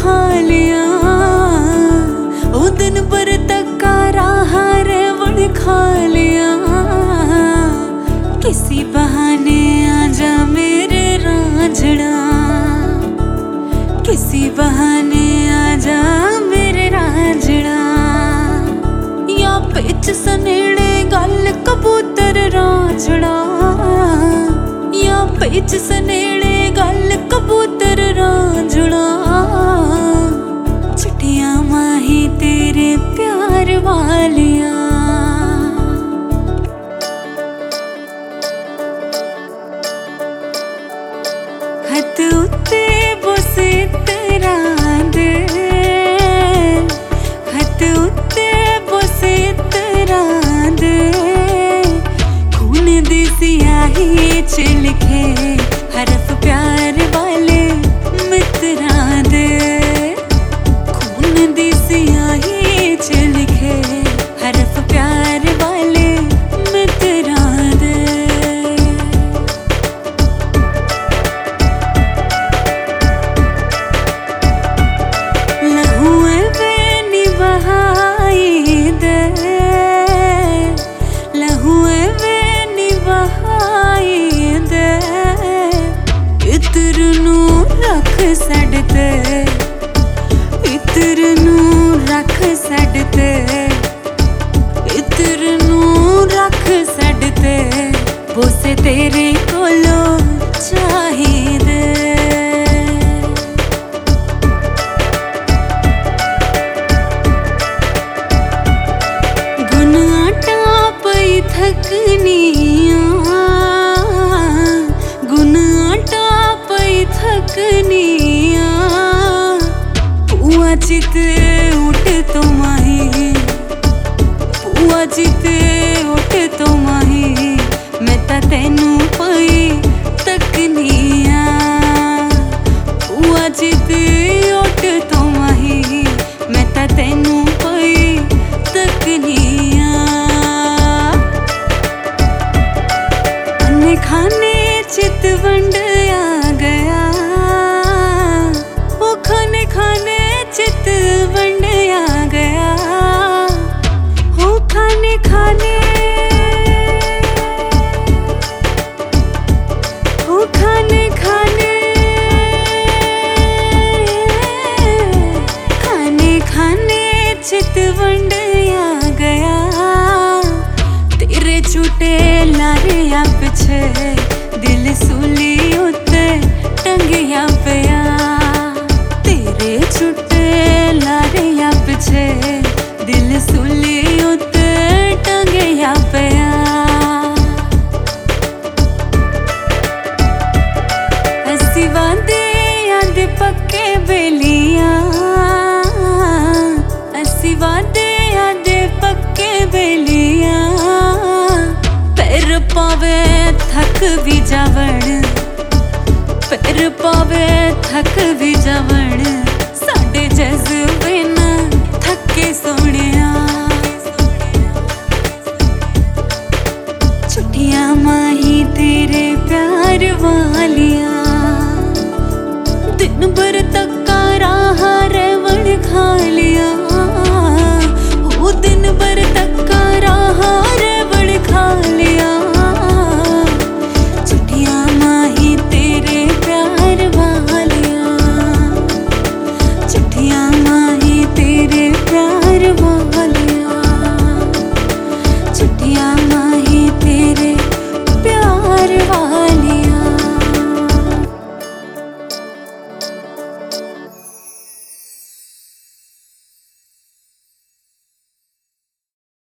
खा लिया, ओ दिन पर तक्का राहर बन खा लिया। किसी बहाने आजा मेरे रांझणा, किसी बहाने आजा मेरे रांझणा। या पिच सनेड़े गल कबूतर रांझणा, या पिच सनेड़े गल कबूतर रांझणा। चिट्ठियां माही तेरे प्यार वालिया, खत उत्ते बुसे तरां दे, खत उत्ते बुसे तरां दे। खून दी सियाही च लिखे हरफ प्यार वाले मित्रां दे। खून दी सियाही च लिखे हरफ प्यार वाले मित्रां दे। लहूए बेनी बहाई दे, लहूए बेनी बहाई दे। इत्र नू रख सड़ ते, इत्र नू रख सड़ ते, इत्र नू रख सड़ ते। बोसे तेरे कोलो चाहिदे, गुन आटा पई थकनिया, गुन आटा पई थकनिया। पुआ चित उठ तो माही, पुआ चित उठ तो माही। मैं ता तेनू पई तकनिया, पुआ चित उठ तो माही। मैं ता तेनू पई तकनिया। खाने खाने चित वंड आ गया, वो खाने खाने चित वंड आ गया। हो खाने खाने, हो खाने खाने, खाने खाने चित वंड आ गया। तेरे झूठे लारिया पिछे दिल सूली उत्ते टंगिया पिया। तेरे झूठे लारिया पिछे दिल सूली उत्ते टंगिया पिया। असी वादे याद पक्के बेलिया, असी वादे याद पक्के बेलिया। पैर पावे थक भी जावण, पैर पावे थक भी जावण। साडे जज्बे ना थके सोनिया, छुट्टियां माही तेरे प्यार वाली।